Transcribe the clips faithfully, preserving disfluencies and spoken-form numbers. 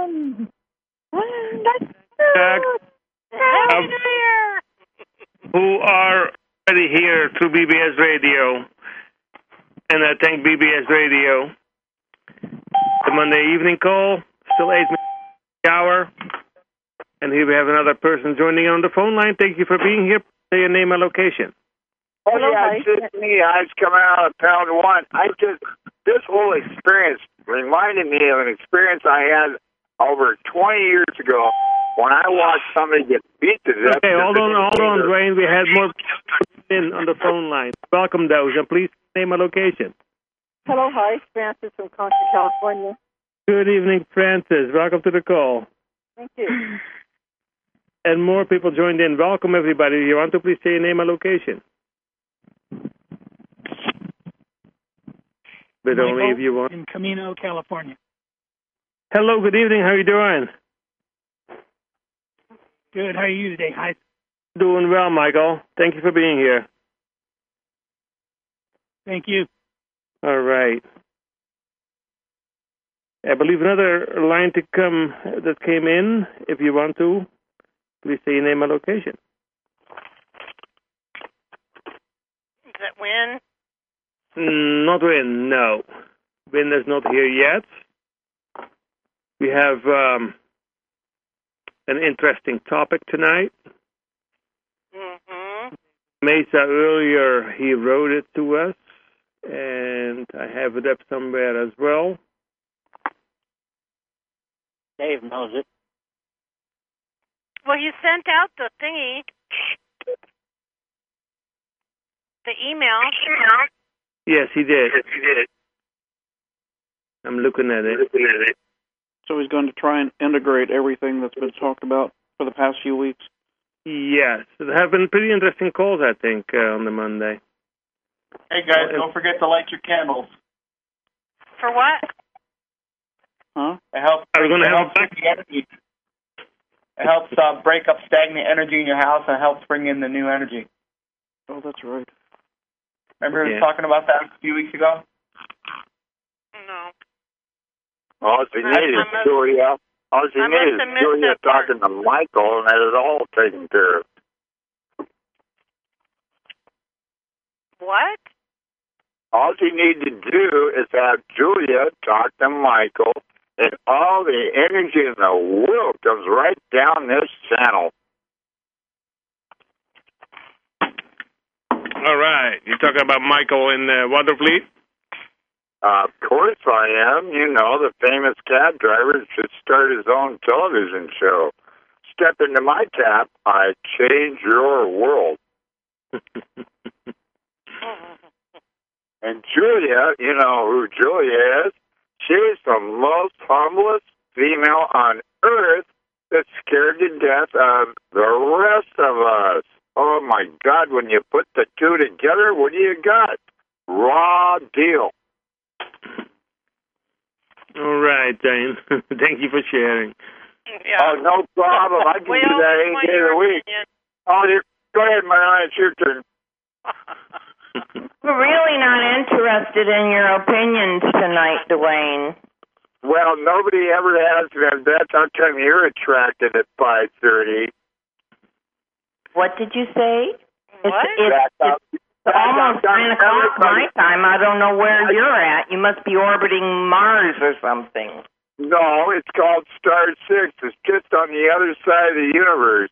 one. That's Back, Happy um, New Year! who are already here through B B S Radio. And I thank B B S Radio. The Monday evening call, still eight minutes the hour. And here we have another person joining on the phone line. Thank you for being here. Say your name and location. Oh, Hello, yeah, hi. it's just me. I was coming out of pound one. I just, this whole experience reminded me of an experience I had over twenty years ago when I watched somebody get beat to death. Okay, hold on, hold on, Dwayne. We had more people in on the phone line. Welcome those, and please name a location. Hello, hi. Francis from Concord, California. Good evening, Francis. Welcome to the call. Thank you. And more people joined in. Welcome, everybody. You want to please say your name and location? But only if you want. In Camino, California. Hello, good evening. How are you doing? Good. How are you today? Hi. Doing well, Michael. Thank you for being here. Thank you. All right. I believe another line to come that came in. If you want to, please say your name and location. Is it Win? Mm, Not Win, no. Win is not here yet. We have um, an interesting topic tonight. Mm-hmm. Mesa earlier, he wrote it to us, and I have it up somewhere as well. Dave knows it. Well, he sent out the thingy, the email. Yes, he did. Yes, he did. I'm looking at it. Looking at it. So he's going to try and integrate everything that's been talked about for the past few weeks? Yes. There have been pretty interesting calls, I think, uh, on the Monday. Hey, guys, don't forget to light your candles. For what? Huh? It helps, Are we going to it have helps bring the energy. It helps uh, break up stagnant energy in your house and helps bring in the new energy. Oh, that's right. Remember we Yeah. were talking about that a few weeks ago? No. All you I- need is I must- Julia. All you I need must is have missed Julia that part. talking to Michael, and that is all taken care of. What? All you need to do is have Julia talk to Michael, and all the energy in the world comes right down this channel. All right. You're talking about Michael in uh, Waterfleet? Uh, of course I am. You know, the famous cab driver should start his own television show. Step into my cab, I change your world. And Julia, you know who Julia is? She's the most humblest female on earth that's scared to death of the rest of us. Oh, my God, when you put the two together, what do you got? Raw deal. All right, Jane. Thank you for sharing. Yeah. Oh, no problem. I can Well, do that any what's day of your the week. opinion? Oh, you, go ahead, Marianne. It's your turn. We're really not interested in your opinions tonight, Dwayne. Well, nobody ever has been. That's how come you're attracted at five thirty. What did you say? What? It's, it's, it's almost nine o'clock my time. I don't know where you're at. You must be orbiting Mars or something. No, it's called Star Six. It's just on the other side of the universe.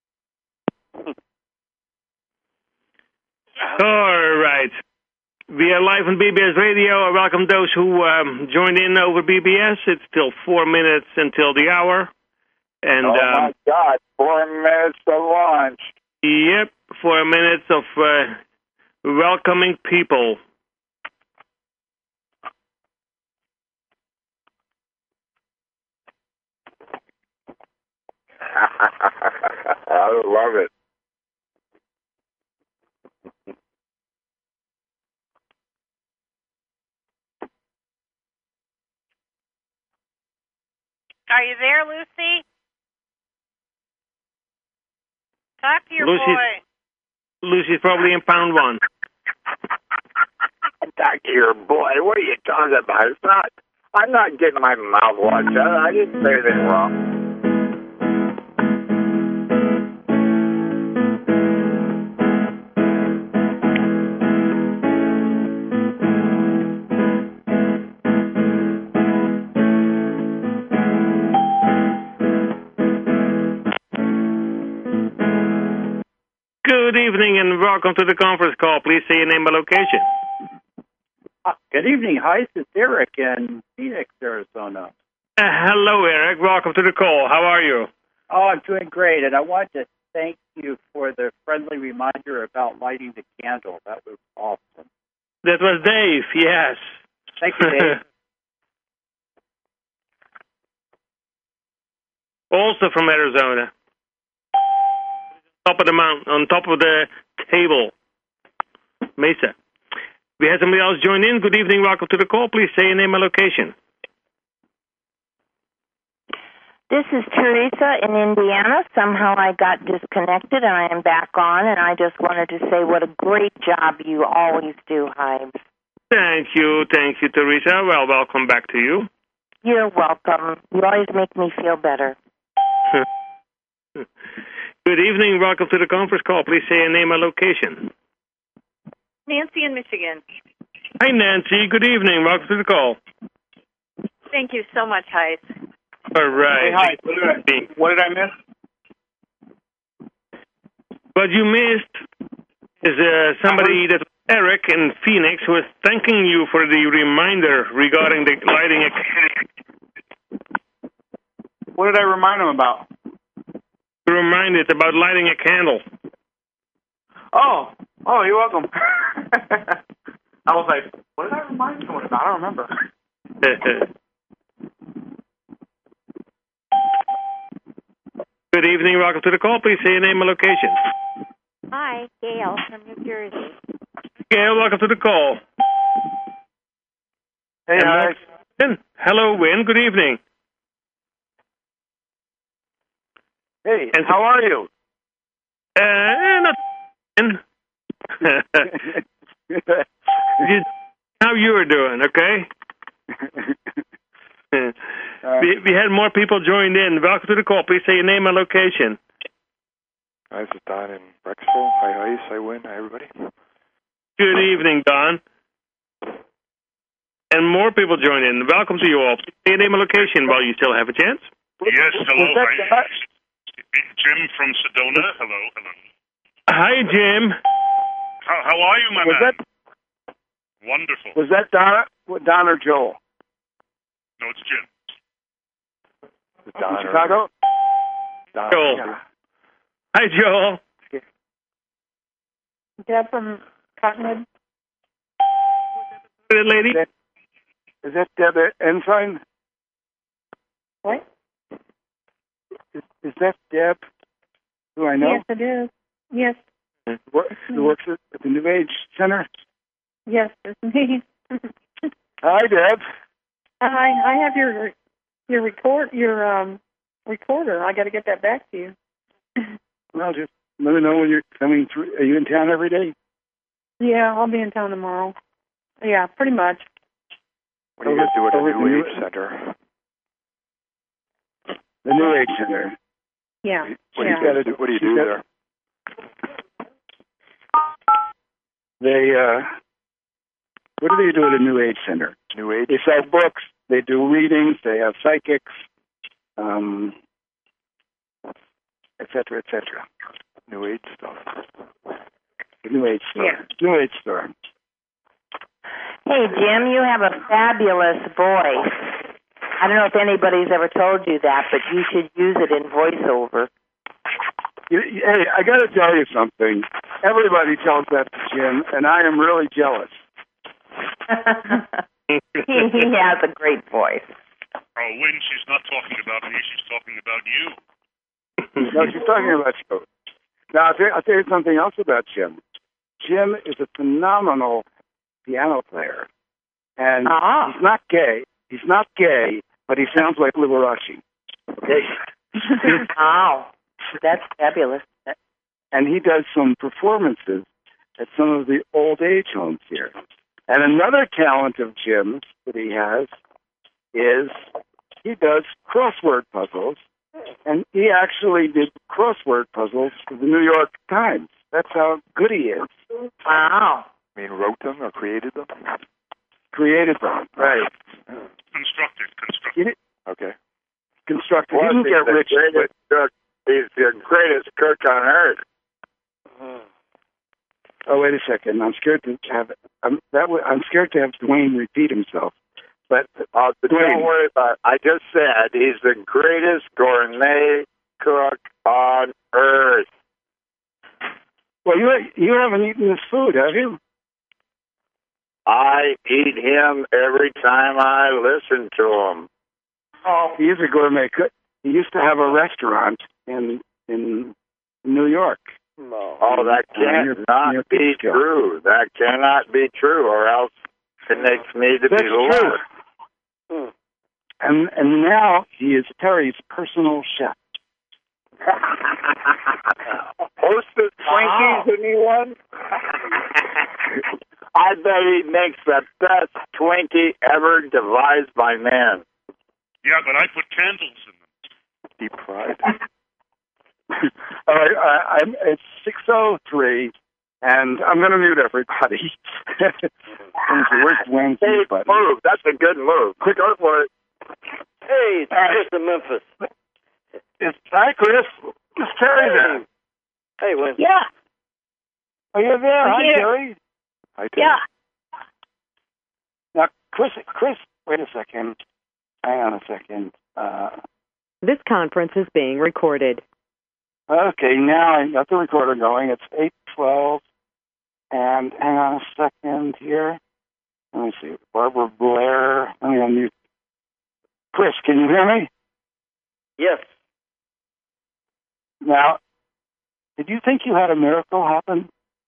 All right. We are live on B B S Radio. I welcome those who um, joined in over B B S. It's still four minutes until the hour. And, oh, um, my God. Four minutes to launch. Yep, four minutes of uh, welcoming people. I love it. Are you there, Lucy? Talk to your Lucy's, boy. Lucy's probably in pound one. Talk to your boy. What are you talking about? It's not. I'm not getting my mouth watched out. I didn't say anything wrong. Good evening and welcome to the conference call. Please say your name and location. Uh, good evening, Heist. It's Eric in Phoenix, Arizona. Uh, hello, Eric. Welcome to the call. How are you? Oh, I'm doing great, and I want to thank you for the friendly reminder about lighting the candle. That was awesome. That was Dave, yes. Thank you, Dave. Also from Arizona. Top of the mountain, on top of the table. Mesa. We had somebody else join in. Good evening. Welcome to the call. Please say your name and location. This is Teresa in Indiana. Somehow I got disconnected, and I am back on, and I just wanted to say what a great job you always do, Hives. Thank you. Thank you, Teresa. Well, welcome back to you. You're welcome. You always make me feel better. Good evening. Welcome to the conference call. Please say your name and location. Nancy in Michigan. Hi, Nancy. Good evening. Welcome to the call. Thank you so much, Heis. All right. Hey, hi. What did I, what did I miss? What you missed is uh, somebody that Eric in Phoenix who was thanking you for the reminder regarding the lighting activity. What did I remind him about? Reminded about lighting a candle. Oh, oh, you're welcome. I was like, what did I remind someone about? I don't remember. Good evening. Welcome to the call. Please say your name and location. Hi, Gail from New Jersey. Gail, welcome to the call. Hey, Alex. Hello, Win. Good evening. Hey, and how are you? Uh, not. How you are doing? Okay. uh, we, we had more people joined in. Welcome to the call. Please say your name and location. Hi, this is Don in Brecksville. Hi, Ice. Hi, Win. Hi, everybody. Good evening, Don. And more people join in. Welcome to you all. Please say your name and location while you still have a chance. Yes, hello. Hi. Jim from Sedona. Hello, hello. Hi, Jim. How, how are you, my was man? That, Wonderful. was that Don, Don or Joel? No, it's Jim. Don From Chicago? Don. Joel. Yeah. Hi, Joel. Deb from Cottonwood. Good lady. Is that, is that Deb Ensign? What? Is, is that Deb, who I know? Yes, it is. Yes. What, who works at, at the New Age Center? Yes, it's me. Hi, Deb. Hi, I have your your record your um recorder. I got to get that back to you. Well, just let me know when you're coming through. Are you in town every day? Yeah, I'll be in town tomorrow. Yeah, pretty much. What do you guys do at the Over New the Age New- Center? The New Age Center. Yeah. What yeah. do you guys do? What do you do there? They, uh, what do they do at a New Age Center? New Age? They sell books. They do readings. They have psychics, um, et cetera, et cetera. New Age stuff. The New Age store. Yeah. New Age store. Hey, Jim, you have a fabulous voice. I don't know if anybody's ever told you that, but you should use it in voiceover. You, you, hey, I got to tell you something. Everybody tells that to Jim, and I am really jealous. he, he has a great voice. Oh, Win, she's not talking about me. She's talking about you. No, she's talking about you. Now, I'll tell, I'll tell you something else about Jim. Jim is a phenomenal piano player, and Ah. he's not gay. He's not gay, but he sounds like Liberace. Okay. Wow, that's fabulous. And he does some performances at some of the old age homes here. And another talent of Jim's that he has is he does crossword puzzles, and he actually did crossword puzzles for the New York Times. That's how good he is. Wow. I mean, wrote them or created them? Created them, right. Constructed, constructed. He did, Okay. constructed. He Plus, didn't he's get the rich. greatest cook. He's the greatest cook on earth. Oh, wait a second. I'm scared to have I'm, that. w- I'm scared to have Dwayne repeat himself. But Uh, but Dwayne, don't worry about it. I just said he's the greatest gourmet cook on earth. well, you you haven't eaten this food, have you? I eat him every time I listen to him. Oh, he is a gourmet cook. He used to have a restaurant in in New York. Oh, that Uh, near- can't not near be Peekskill. true. That cannot be true, or else it makes me to That's be true. lost. And and now he is Terry's personal chef. Hostess Twinkies, anyone? I bet he makes the best Twinkie ever devised by man. Yeah, but I put candles in them. Deep fried. All right, I, I'm, it's six oh three, and I'm going to mute everybody. Where's Dwayne's Hey, mute button? move. That's a good move. Quick, go for it. Hey, it's All right. Chris in Memphis. It's, hi, Chris. It's Terry there. Hey, Win. Yeah. Are you there? I'm Hi, here. Terry. Hi, Terry. Yeah. Now, Chris, Chris, wait a second. Hang on a second. Uh, This conference is being recorded. okay, now I got the recorder going. It's eight twelve, and hang on a second here. Let me see. Barbara Blair. Let me unmute. Chris, can you hear me? Yes. Now, did you think you had a miracle happen?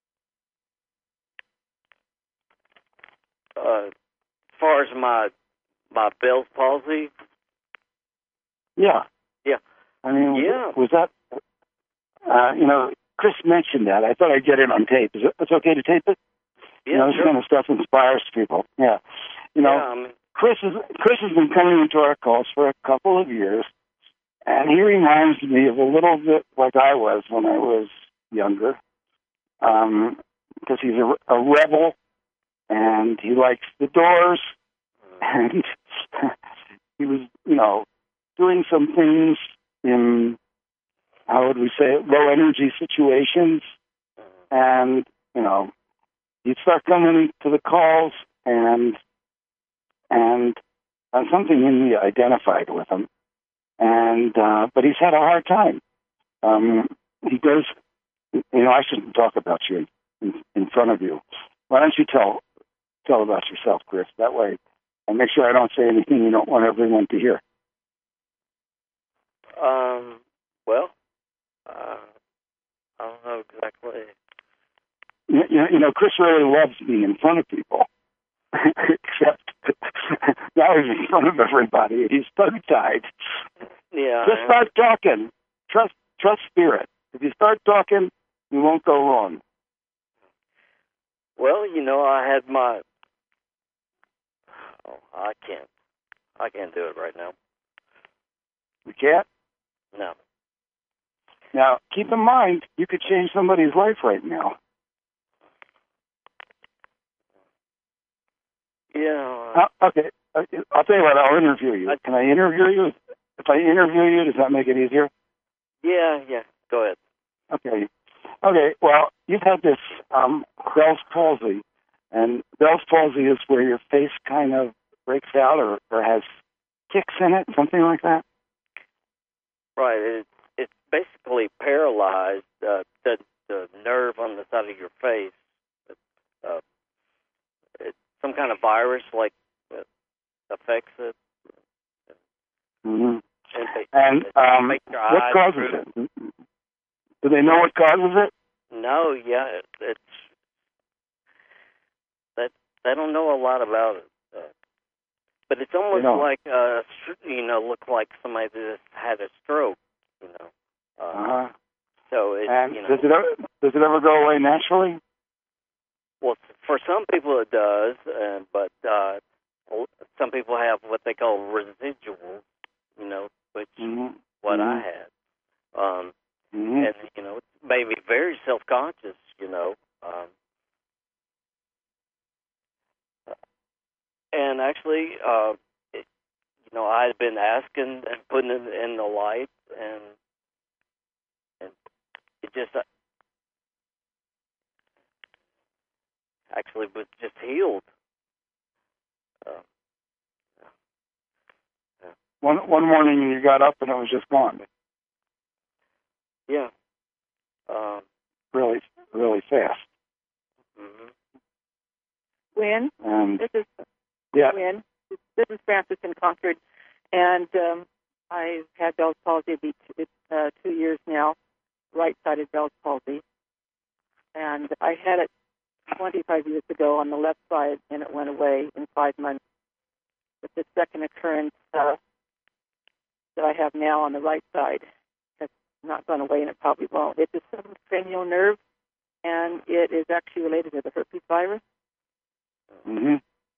Uh, as far as my my Bell's palsy, Yeah. Yeah. I mean, Yeah. was that, uh, you know, Chris mentioned that. I thought I'd get it on tape. Is it, it's okay to tape it? yeah, You know, this sure. kind of stuff inspires people. Yeah. You know, yeah, I mean, Chris is Chris has been coming into our calls for a couple of years, and he reminds me of a little bit like I was when I was younger, um, because he's a, a rebel, and he likes the Doors, and he was, you know, doing some things in, how would we say it, low energy situations, and, you know, he'd start coming to the calls, and and uh, something in me identified with him, and uh, but he's had a hard time. Um, he goes, you know, I shouldn't talk about you in, in front of you. Why don't you tell tell about yourself, Chris? That way, and make sure I don't say anything you don't want everyone to hear. um, well, uh, I don't know exactly. You, you, you know, Chris really loves being in front of people, except now he's in front of everybody. He's tongue-tied. Yeah. Just start talking. Trust, trust spirit. If you start talking, you won't go wrong. Well, you know, I had my. Oh, I can't. I can't do it right now. You can't? No. Now, keep in mind, you could change somebody's life right now. Yeah. Uh, okay, uh, I'll tell you what, I'll interview you. Can I interview you? If I interview you, does that make it easier? Yeah. Yeah. Go ahead. Okay. Okay, well, you've had this um, Bell's palsy, and Bell's palsy is where your face kind of breaks out or, or has ticks in it, something like that? Right. It, it's basically paralyzed. Uh, the the nerve on the side of your face. Uh, it's some kind of virus like uh, affects it. Mm-hmm. And, they, And um, makes your what eyes causes droop. it? Do they know what causes it? No, yeah, it, it's that they don't know a lot about it, uh, but it's almost don't. like uh, you know, look like somebody that had a stroke, you know. Uh, Uh-huh. So it, And you know, does it ever, does it ever go away naturally? well, for some people it does, uh, but uh, some people have what they call residuals, you know, which Mm-hmm. what mm-hmm. I had. Um, mm-hmm. And, you know, it made me very self-conscious, you know. Um, and actually, uh, it, you know, I had been asking and putting it in the light, and, and it just uh, actually was just healed. Uh, yeah. One one morning you got up and it was just gone. Yeah. Um, Really, really fast. mm-hmm. Win. And This is yeah. Win. This is Francis in Concord, and um, I've had Bell's palsy be two, uh, two years now, right-sided Bell's palsy, and I had it twenty-five years ago on the left side, and it went away in five months. But the second occurrence uh, that I have now on the right side has not gone away, and it probably won't. It's a subcranial nerve, and it is actually related to the herpes virus. Mm-hmm.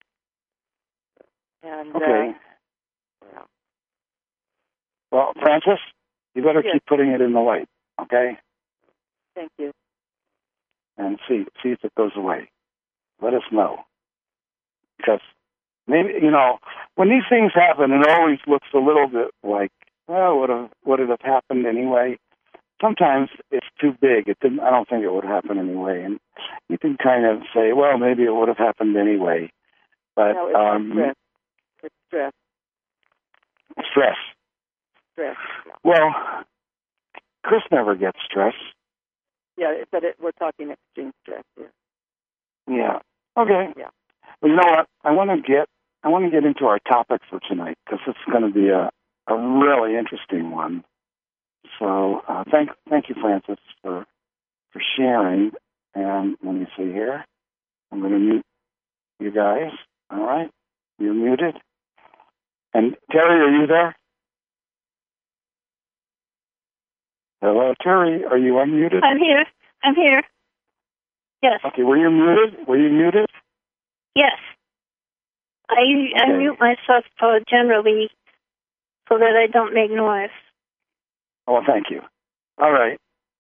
And, Okay. Uh, yeah. Well, Francis, you better Yes. keep putting it in the light, okay? Thank you. And see see if it goes away. Let us know. Because maybe, you know, when these things happen, it always looks a little bit like, well, would have would it have happened anyway? Sometimes it's too big. It didn't. I don't think it would happen anyway. And you can kind of say, well, maybe it would have happened anyway. But No, it's um, stress. It's stress. stress. Stress. Yeah. Well, Chris never gets stress. Yeah, but it, we're talking extreme stress here. Yeah. Okay. Yeah. Well, you know what? I want to get I want to get into our topic for tonight because it's going to be a, a really interesting one. So uh, thank thank you, Francis, for for sharing. And let me see here. I'm going to mute you guys. All right, you're muted. And Terry, are you there? Hello, Terry. Are you unmuted? I'm here. I'm here. Yes. Okay. Were you muted? Were you muted? Yes. I I Okay. mute myself uh, generally so that I don't make noise. Oh, thank you. All right.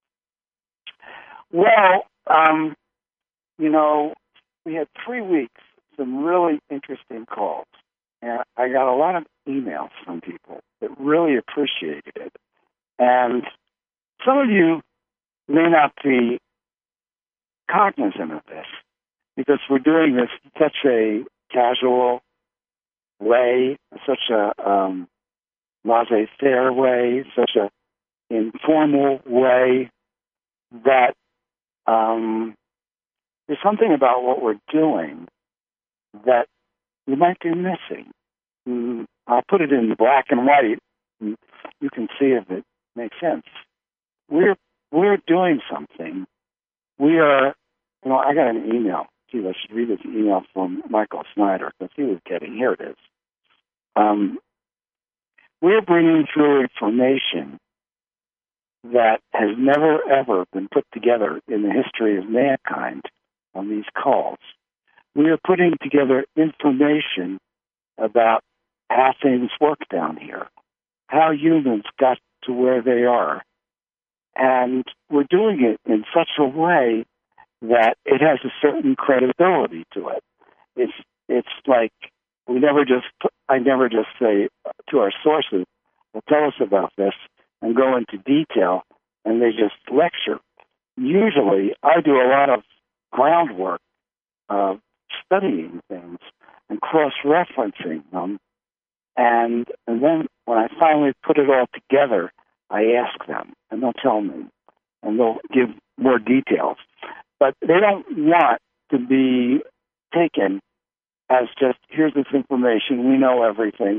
Well, um, you know, we had three weeks, some really interesting calls. And I got a lot of emails from people that really appreciated it. And some of you may not be cognizant of this because we're doing this in such a casual way, such a um, laissez-faire way, such a informal way that um, there's something about what we're doing that you might be missing. Mm, I'll put it in black and white. And you can see if it makes sense. We're we're doing something. We are, you know, I got an email. Gee, I should read this email from Michael Snyder because he was getting, here it is. Um, we're bringing through information that has never, ever been put together in the history of mankind on these calls. We are putting together information about how things work down here, how humans got to where they are. And we're doing it in such a way that it has a certain credibility to it. It's it's like we never just, I never just say to our sources, well, tell us about this, and go into detail, and they just lecture. Usually, I do a lot of groundwork, uh, studying things and cross-referencing them, and, and then when I finally put it all together, I ask them, and they'll tell me, and they'll give more details. But they don't want to be taken as just, here's this information, we know everything,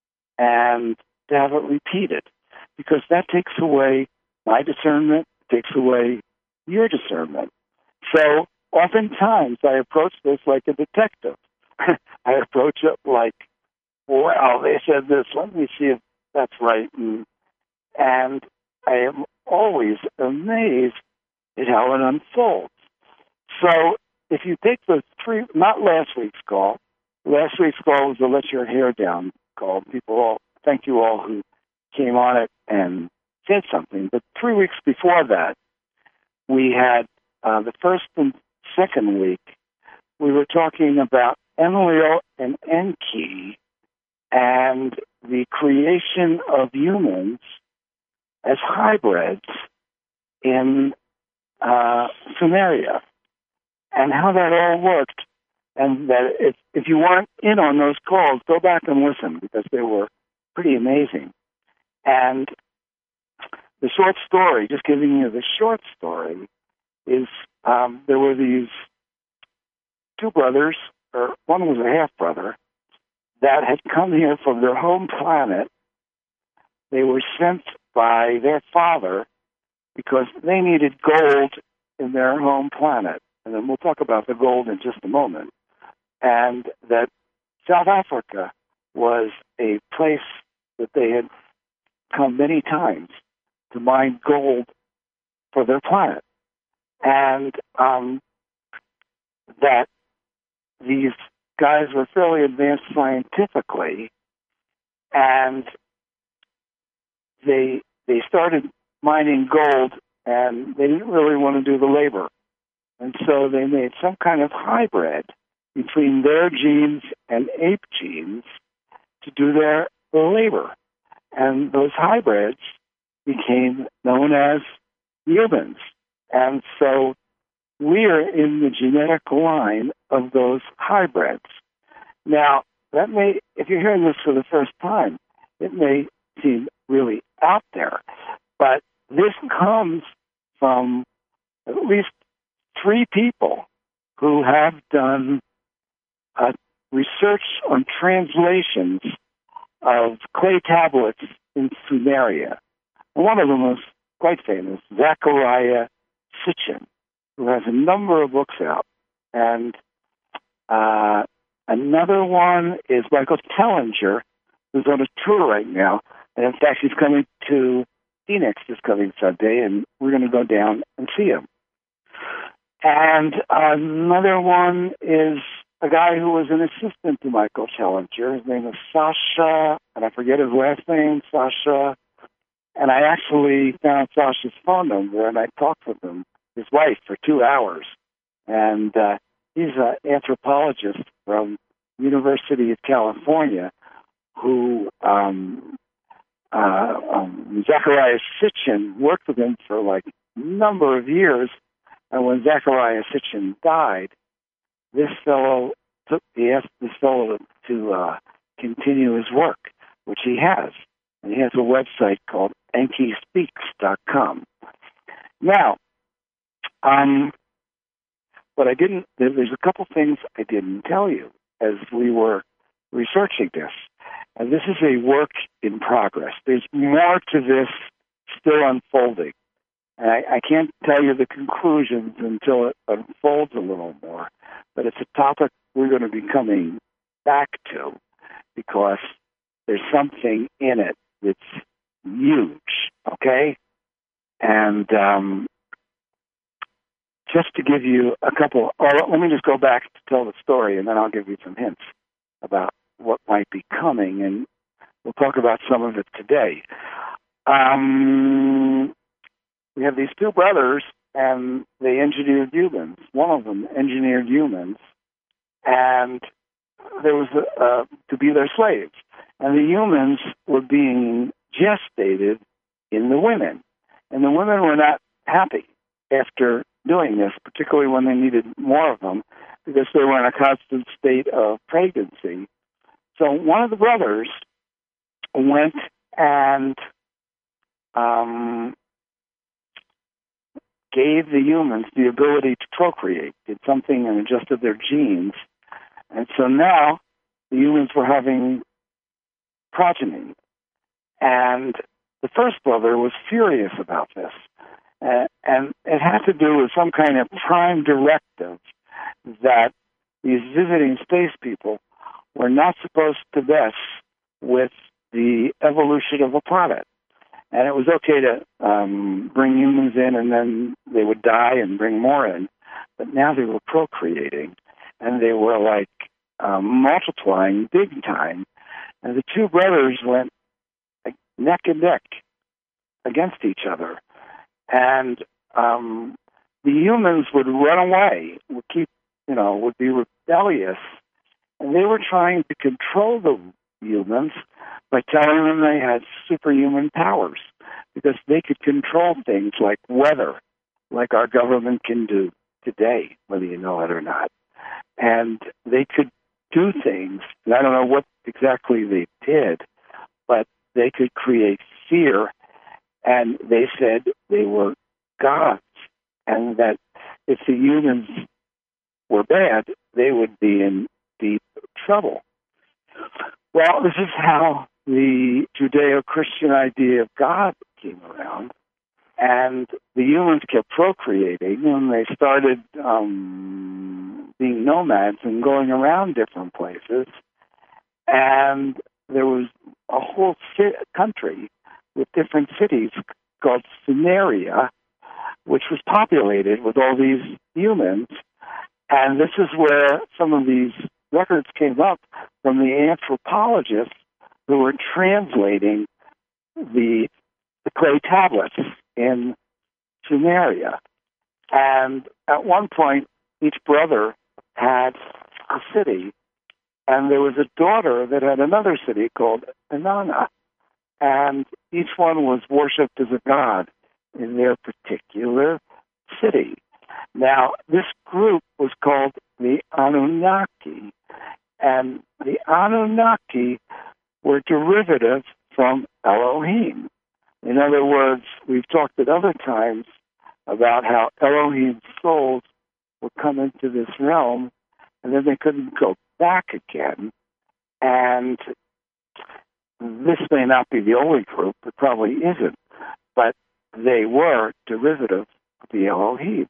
and to have it repeated, because that takes away my discernment, takes away your discernment. So oftentimes I approach this like a detective. I approach it like, well, they said this, let me see if that's right. And, and I am always amazed at how it unfolds. So if you take the three, not last week's call, last week's call was the Let Your Hair Down call. People all, thank you all who came on it and said something. But three weeks before that, we had uh, the first and second week, we were talking about Enlil and Enki and the creation of humans as hybrids in uh, Sumeria, and how that all worked. And that if, if you weren't in on those calls, go back and listen, because they were pretty amazing. And the short story, just giving you the short story, is um, there were these two brothers, or one was a half-brother, that had come here from their home planet. They were sent by their father because they needed gold in their home planet. And then we'll talk about the gold in just a moment. And that South Africa was a place that they had come many times to mine gold for their planet. And um, that these guys were fairly advanced scientifically, and they they started mining gold, and they didn't really want to do the labor. And so they made some kind of hybrid between their genes and ape genes to do their labor. And those hybrids became known as humans. And so we are in the genetic line of those hybrids. Now, that may, if you're hearing this for the first time, it may seem really out there, but this comes from at least three people who have done uh, research on translations of clay tablets in Sumeria. And one of them was quite famous, Zachariah Sitchin, who has a number of books out. And uh, another one is Michael Tellinger, who's on a tour right now. And in fact, he's coming to Phoenix this coming Sunday, and we're going to go down and see him. And another one is a guy who was an assistant to Michael Tellinger. His name is Sasha, and I forget his last name, Sasha. And I actually found Sasha's phone number, and I talked with him, his wife, for two hours. And uh, he's an anthropologist from University of California who um, uh, um, Zachariah Sitchin worked with him for like a number of years. And when Zachariah Sitchin died, this fellow took, he asked this fellow to uh, continue his work, which he has. And he has a website called enki speaks dot com. Now, um, but I didn't, there's a couple things I didn't tell you as we were researching this. And this is a work in progress. There's more to this still unfolding. And I, I can't tell you the conclusions until it unfolds a little more. But it's a topic we're going to be coming back to because there's something in it that's huge, okay? And um, just to give you a couple, or let me just go back to tell the story, and then I'll give you some hints about what might be coming, and we'll talk about some of it today. Um, we have these two brothers, and they engineered humans. One of them engineered humans, and there was a, uh, to be their slaves. And the humans were being gestated in the women. And the women were not happy after doing this, particularly when they needed more of them, because they were in a constant state of pregnancy. So one of the brothers went and um, gave the humans the ability to procreate, did something and adjusted their genes. And so now the humans were having progeny. And the first brother was furious about this. Uh, and it had to do with some kind of prime directive that these visiting space people were not supposed to mess with the evolution of a planet. And it was okay to um, bring humans in and then they would die and bring more in. But now they were procreating. And they were like um, multiplying big time. And the two brothers went like, neck and neck against each other. And um, the humans would run away, would keep, you know, would be rebellious. And they were trying to control the humans by telling them they had superhuman powers because they could control things like weather, like our government can do today, whether you know it or not. And they could do things, and I don't know what exactly they did, but they could create fear, and they said they were gods, and that if the humans were bad, they would be in deep trouble. Well, this is how the Judeo-Christian idea of God came around, and the humans kept procreating, and they started um, being nomads and going around different places. And there was a whole ci- country with different cities called Sumeria, which was populated with all these humans. And this is where some of these records came up from the anthropologists who were translating the, the clay tablets in Sumeria. And at one point, each brother had a city, and there was a daughter that had another city called Inanna, and each one was worshipped as a god in their particular city. Now, this group was called the Anunnaki, and the Anunnaki were derivative from Elohim. In other words, we've talked at other times about how Elohim's souls would come into this realm, and then they couldn't go back again. And this may not be the only group, it probably isn't, but they were derivative of the Elohim.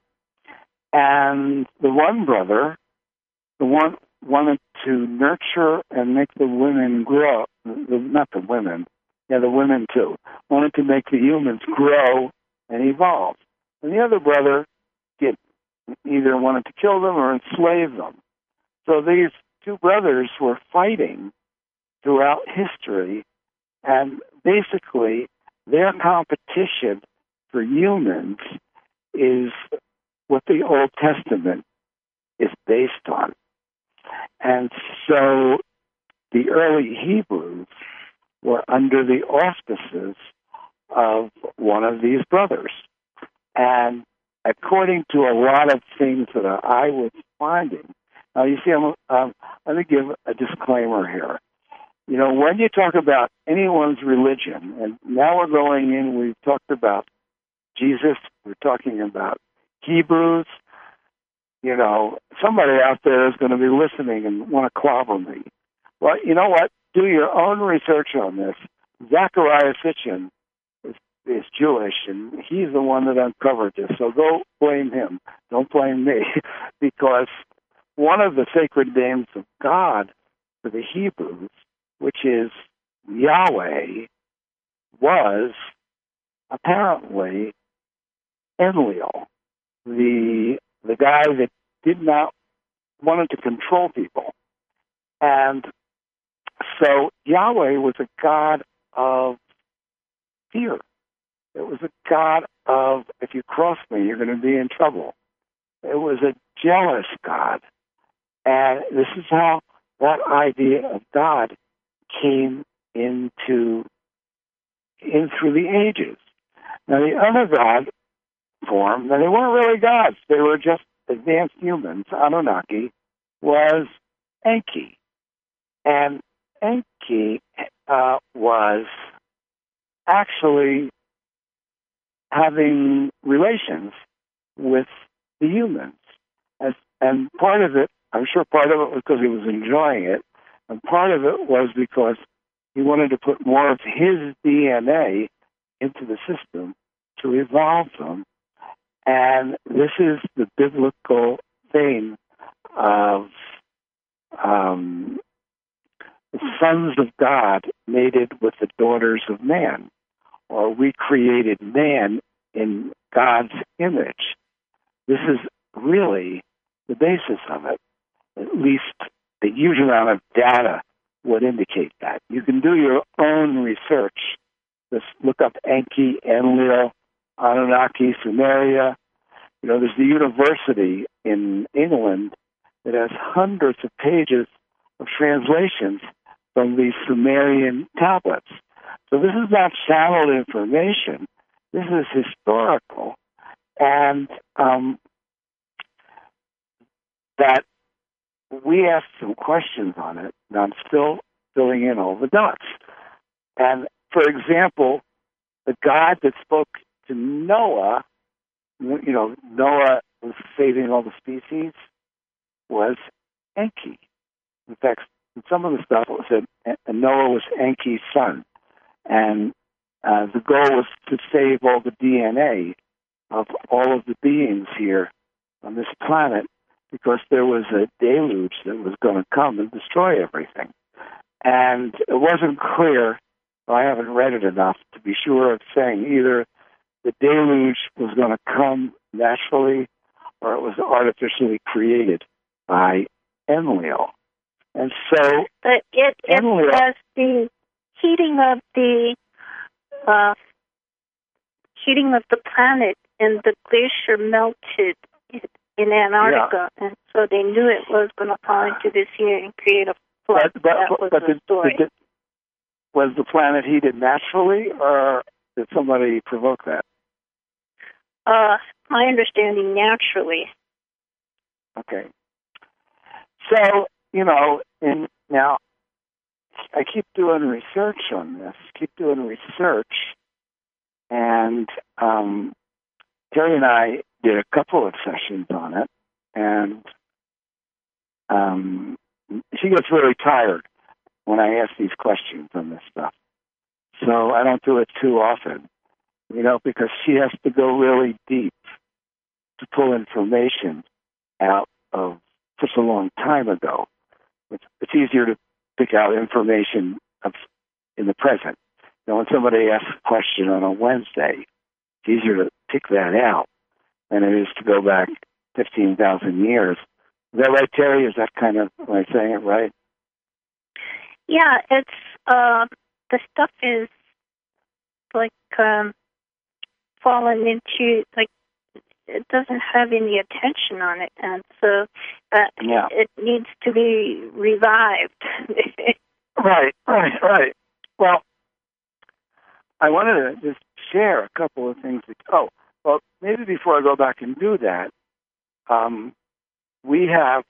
And the one brother, the one wanted to nurture and make the women grow, not the women, yeah, the women too, wanted to make the humans grow and evolve. And the other brother did either wanted to kill them or enslave them. So these two brothers were fighting throughout history, and basically their competition for humans is what the Old Testament is based on. And so the early Hebrews were under the auspices of one of these brothers. And according to a lot of things that I was finding, now you see, I'm, um, let me give a disclaimer here. You know, when you talk about anyone's religion, and now we're going in, we've talked about Jesus, we're talking about Hebrews, you know, somebody out there is going to be listening and want to clobber me. Well, you know what? Do your own research on this. Zachariah Sitchin is, is Jewish, and he's the one that uncovered this. So go blame him. Don't blame me, because one of the sacred names of God for the Hebrews, which is Yahweh, was apparently Enlil, the the guy that did not wanted to control people. And so Yahweh was a God of fear. It was a God of, if you cross me, you're going to be in trouble. It was a jealous God. And this is how that idea of God came into in through the ages. Now, the other God form, now they weren't really gods. They were just advanced humans. Anunnaki was Enki. And Enki uh, was actually having relations with the humans. As, and part of it, I'm sure part of it was because he was enjoying it, and part of it was because he wanted to put more of his D N A into the system to evolve them. And this is the biblical thing of um, the sons of God mated with the daughters of man, or we created man in God's image. This is really the basis of it. At least a huge amount of data would indicate that. You can do your own research. Just look up Enki, Enlil, Anunnaki, Sumeria. You know, there's the university in England that has hundreds of pages of translations from these Sumerian tablets. So this is not channeled information. This is historical. And um, that we asked some questions on it, and I'm still filling in all the dots. And, for example, the God that spoke to Noah, you know, Noah was saving all the species, was Enki. In fact, some of the stuff said Noah was Enki's son. And uh, the goal was to save all the D N A of all of the beings here on this planet, because there was a deluge that was going to come and destroy everything. And it wasn't clear, I haven't read it enough to be sure of saying either the deluge was going to come naturally or it was artificially created by Enlil. And so But it, it Enlil, was the heating of the uh, heating of the planet, and the glacier melted in Antarctica, yeah. And so they knew it was going to fall into this here and create a flood. But, but, that was but the the, story. The, was the planet heated naturally, or did somebody provoke that? Uh, my understanding, naturally. Okay. So, you know, in, now, I keep doing research on this, keep doing research, and um, Terry and I did a couple of sessions on it, and um, she gets really tired when I ask these questions on this stuff. So I don't do it too often, you know, because she has to go really deep to pull information out of such a long time ago. It's, it's easier to pick out information of, in the present. You know, when somebody asks a question on a Wednesday, it's easier to pick that out than it is to go back fifteen thousand years. Is that right, Terry? Is that kind of, am I saying it right? Yeah, it's, uh, the stuff is like um, fallen into, like, it doesn't have any attention on it, and so uh, yeah. it needs to be revived. Right, right, right. Well, I wanted to just share a couple of things. That, oh, well, maybe before I go back and do that, um, we have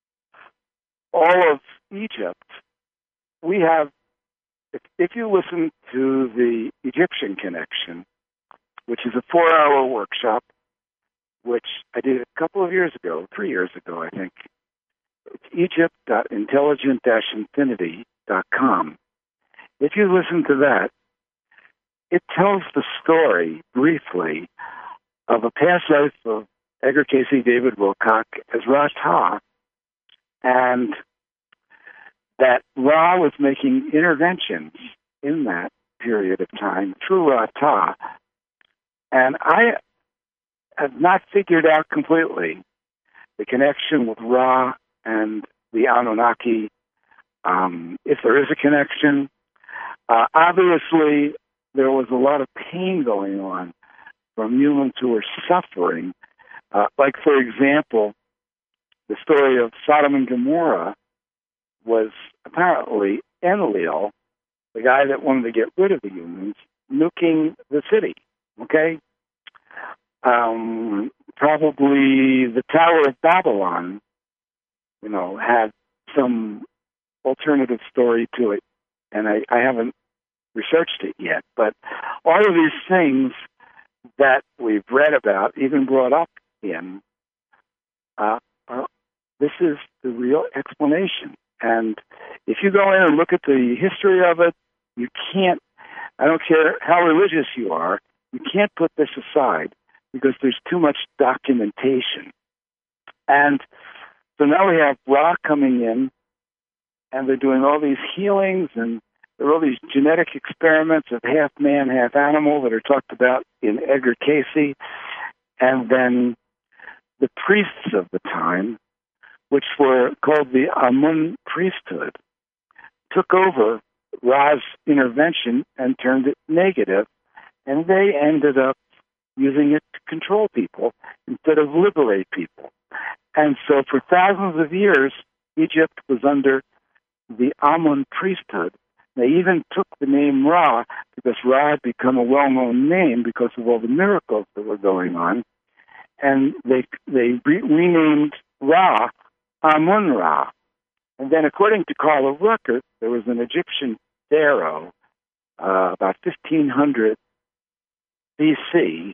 all of Egypt. We have, if, if you listen to the Egyptian Connection, which is a four-hour workshop, which I did a couple of years ago, three years ago, I think. It's egypt dot intelligent dash infinity dot com. If you listen to that, it tells the story, briefly, of a past life of Edgar Cayce David Wilcock as Ra-Ta, and that Ra was making interventions in that period of time through Ra-Ta. And I have not figured out completely the connection with Ra and the Anunnaki, um, if there is a connection. Uh, obviously, there was a lot of pain going on from humans who were suffering. Uh, like, for example, the story of Sodom and Gomorrah was apparently Enlil, the guy that wanted to get rid of the humans, nuking the city, okay? Um, probably the Tower of Babylon, you know, had some alternative story to it, and I, I haven't researched it yet. But all of these things that we've read about, even brought up in, uh, are, this is the real explanation. And if you go in and look at the history of it, you can't, I don't care how religious you are, you can't put this aside because there's too much documentation. And so now we have Ra coming in, and they're doing all these healings, and there are all these genetic experiments of half man, half animal that are talked about in Edgar Cayce. And then the priests of the time which were called the Amun priesthood, took over Ra's intervention and turned it negative, and they ended up using it to control people instead of liberate people. And so for thousands of years, Egypt was under the Amun priesthood. They even took the name Ra because Ra had become a well-known name because of all the miracles that were going on. And they they re- renamed Ra Amun-Ra. And then according to Carla Rucker, there was an Egyptian pharaoh uh, about fifteen hundred B C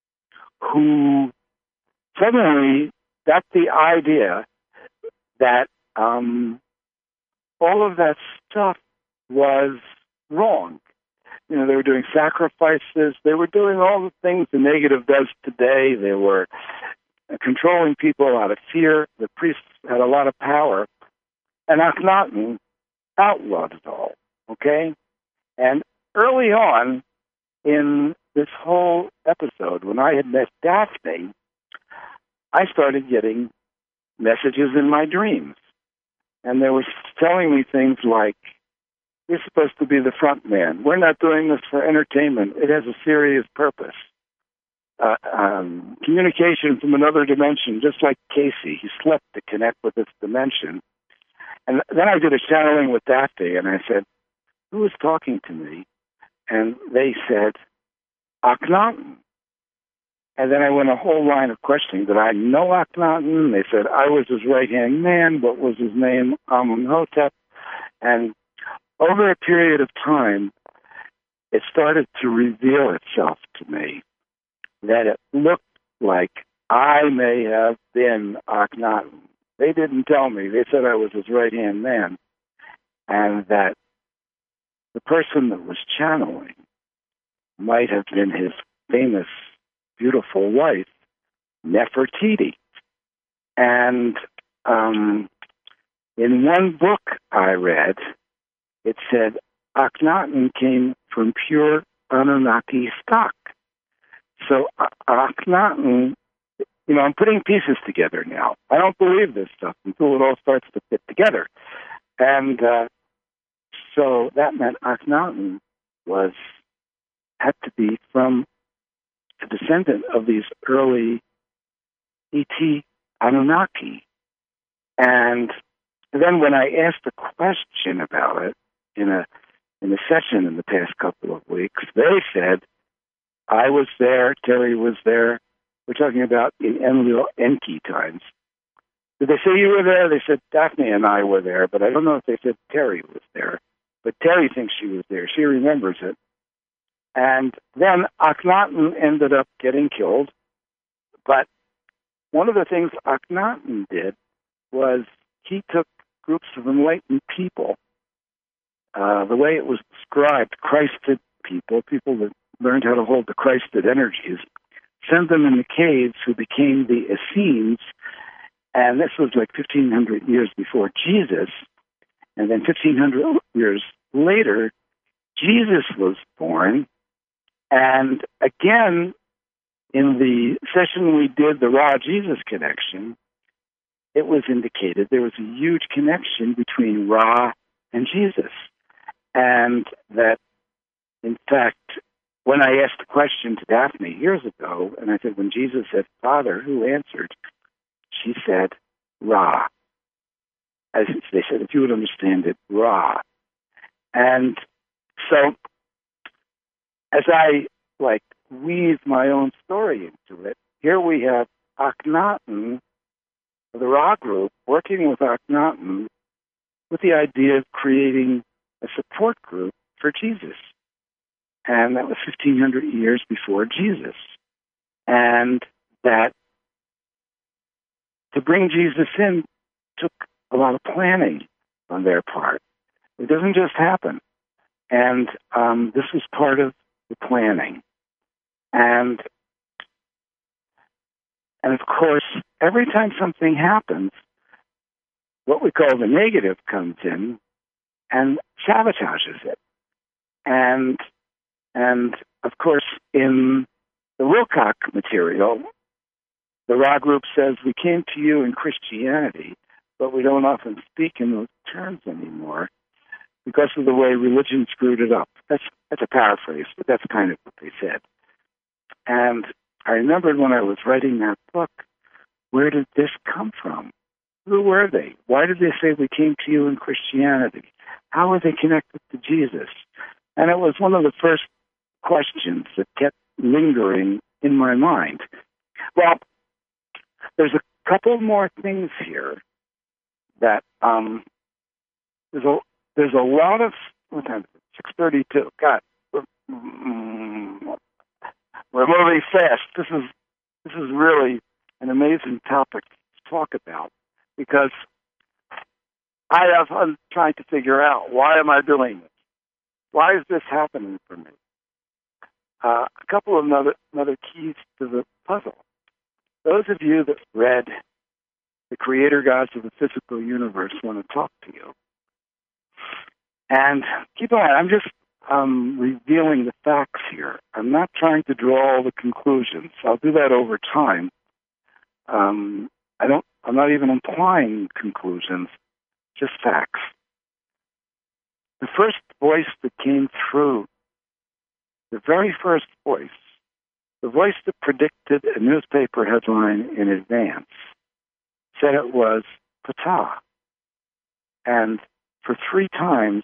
who suddenly got the idea that um, all of that stuff was wrong. You know, they were doing sacrifices. They were doing all the things the negative does today. They were controlling people out of fear. The priests had a lot of power. And Akhenaten outlawed it all, okay? And early on in this whole episode, when I had met Daphne, I started getting messages in my dreams. And they were telling me things like, you're supposed to be the front man. We're not doing this for entertainment. It has a serious purpose. Uh, um, communication from another dimension, just like Casey. He slept to connect with this dimension. And then I did a channeling with Daphne, and I said, who is talking to me? And they said, Akhenaten. And then I went a whole line of questioning. Did I know Akhenaten? They said, I was his right-hand man. What was his name? Amenhotep. And over a period of time, it started to reveal itself to me that it looked like I may have been Akhenaten. They didn't tell me. They said I was his right-hand man, and that the person that was channeling might have been his famous, beautiful wife, Nefertiti. And um, in one book I read, it said Akhenaten came from pure Anunnaki stock. So uh, Akhenaten, you know, I'm putting pieces together now. I don't believe this stuff until it all starts to fit together. And uh, so that meant Akhenaten was, had to be from a descendant of these early E T Anunnaki. And then when I asked a question about it in a in a session in the past couple of weeks, they said, I was there, Terry was there. We're talking about in Enlil Enki times. Did they say you were there? They said Daphne and I were there, but I don't know if they said Terry was there. But Terry thinks she was there. She remembers it. And then Akhenaten ended up getting killed. But one of the things Akhenaten did was he took groups of enlightened people, uh, the way it was described, Christed people, people that learned how to hold the Christed energies, sent them in the caves who became the Essenes, and this was like fifteen hundred years before Jesus, and then fifteen hundred years later, Jesus was born, and again, in the session we did, the Ra-Jesus connection, it was indicated there was a huge connection between Ra and Jesus, and that, in fact, when I asked the question to Daphne years ago, and I said, when Jesus said, Father, who answered? She said, Ra. As they said, if you would understand it, Ra. And so, as I, like, weave my own story into it, here we have Akhenaten, the Ra group, working with Akhenaten with the idea of creating a support group for Jesus. And that was fifteen hundred years before Jesus. And that to bring Jesus in took a lot of planning on their part. It doesn't just happen. And um, this was part of the planning. And, and of course, every time something happens, what we call the negative comes in and sabotages it. And And, of course, in the Wilcock material, the Ra group says, we came to you in Christianity, but we don't often speak in those terms anymore because of the way religion screwed it up. That's that's a paraphrase, but that's kind of what they said. And I remembered when I was writing that book, where did this come from? Who were they? Why did they say we came to you in Christianity? How are they connected to Jesus? And it was one of the first questions that kept lingering in my mind. Well, there's a couple more things here that um, there's a there's a lot of what time is it? six thirty-two. God, we're, mm, we're moving fast. This is this is really an amazing topic to talk about because I have I'm trying to figure out why am I doing this? Why is this happening for me? Uh, a couple of other, other keys to the puzzle. Those of you that read The Creator Gods of the Physical Universe want to talk to you. And keep in mind, I'm just um, revealing the facts here. I'm not trying to draw all the conclusions. I'll do that over time. Um, I don't. I'm not even implying conclusions, just facts. The first voice that came through, the very first voice, the voice that predicted a newspaper headline in advance, said it was Ptah. And for three times,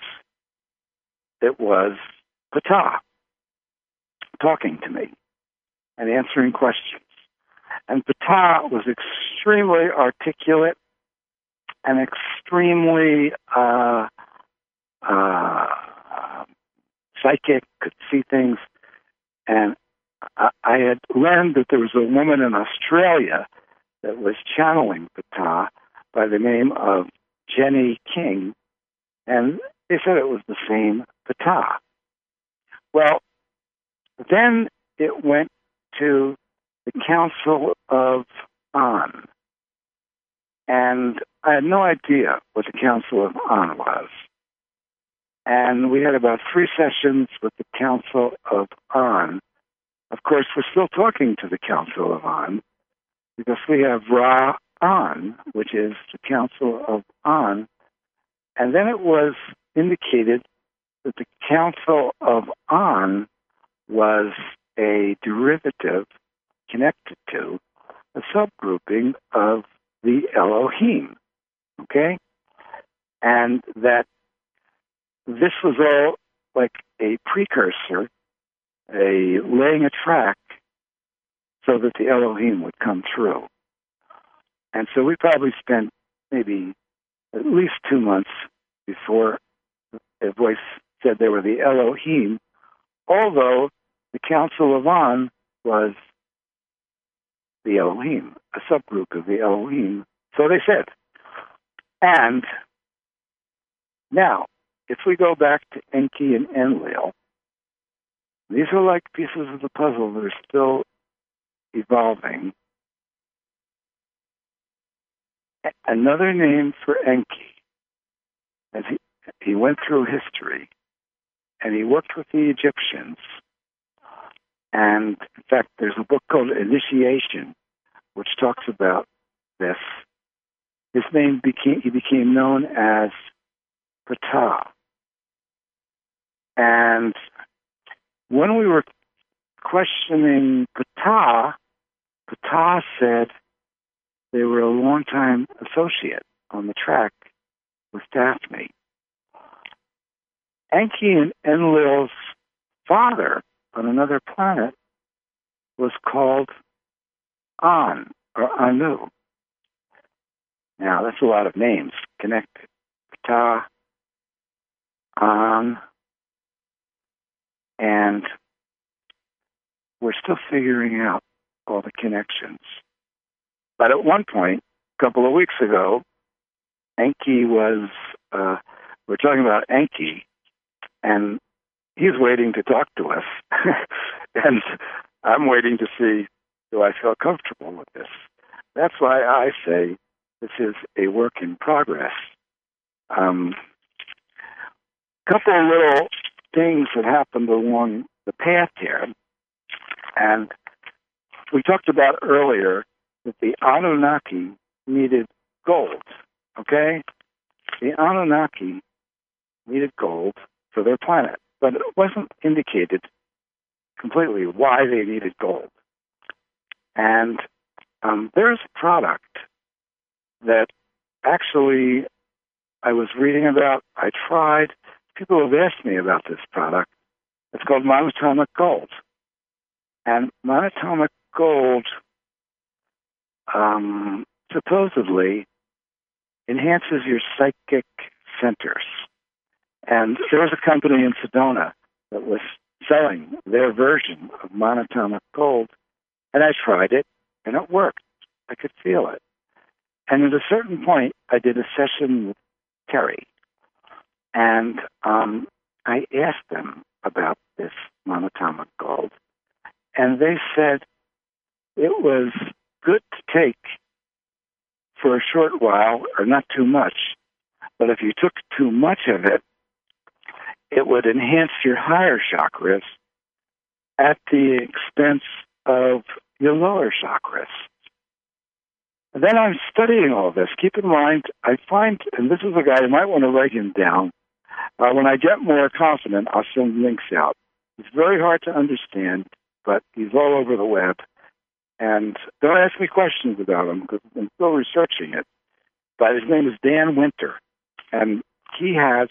it was Ptah talking to me and answering questions. And Ptah was extremely articulate and extremely uh, uh, psychic, could see things. And I, I had learned that there was a woman in Australia that was channeling Ptah by the name of Jenny King, and they said it was the same Ptah. Well, then it went to the Council of On, and I had no idea what the Council of On was. And we had about three sessions with the Council of On. Of course, we're still talking to the Council of On because we have Ra On, which is the Council of On. And then it was indicated that the Council of On was a derivative connected to a subgrouping of the Elohim, okay? And that this was all like a precursor, a laying a track so that the Elohim would come through. And so we probably spent maybe at least two months before a voice said they were the Elohim, although the Council of On was the Elohim, a subgroup of the Elohim. So they said. And now, if we go back to Enki and Enlil, these are like pieces of the puzzle that are still evolving. Another name for Enki, as he, he went through history, and he worked with the Egyptians. And, in fact, there's a book called Initiation, which talks about this. His name became, he became known as Ptah. And when we were questioning Ptah, Ptah said they were a longtime associate on the track with Daphne. Enki and Enlil's father on another planet was called An, or Anu. Now, that's a lot of names connected. Ptah, An, and we're still figuring out all the connections. But at one point, a couple of weeks ago, Enki was, uh, we're talking about Enki, and he's waiting to talk to us. And I'm waiting to see, do I feel comfortable with this? That's why I say this is a work in progress. Um, couple of little things that happened along the path here. And we talked about earlier that the Anunnaki needed gold okay? The Anunnaki needed gold for their planet, but it wasn't indicated completely why they needed gold. And um, there's a product that actually I was reading about, I tried. People have asked me about this product. It's called monatomic gold. And monatomic gold um, supposedly enhances your psychic centers. And there was a company in Sedona that was selling their version of monatomic gold, and I tried it, and it worked. I could feel it. And at a certain point, I did a session with Terry, and um, I asked them about this monatomic gold, and they said it was good to take for a short while, or not too much, but if you took too much of it, it would enhance your higher chakras at the expense of your lower chakras. And then I'm studying all this. Keep in mind, I find, and this is a guy, you might want to write him down. Uh, when I get more confident, I'll send links out. It's very hard to understand, but he's all over the web. And don't ask me questions about him because I'm still researching it. But his name is Dan Winter, and he has